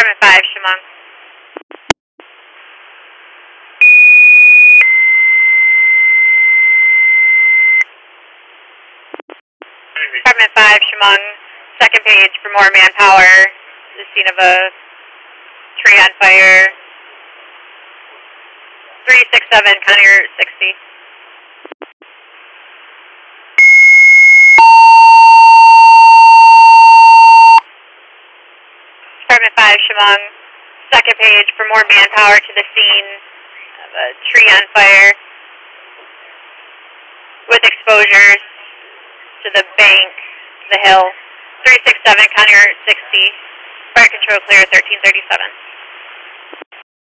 Department 5, Chemung. Department 5, Chemung. Second page for more manpower. The scene of a tree on fire. 367, County Route 60. Department 5, Chemung. Second page for more manpower to the scene of a tree on fire with exposures to the bank, the hill. 367, County Route 60. Fire control clear, 1337.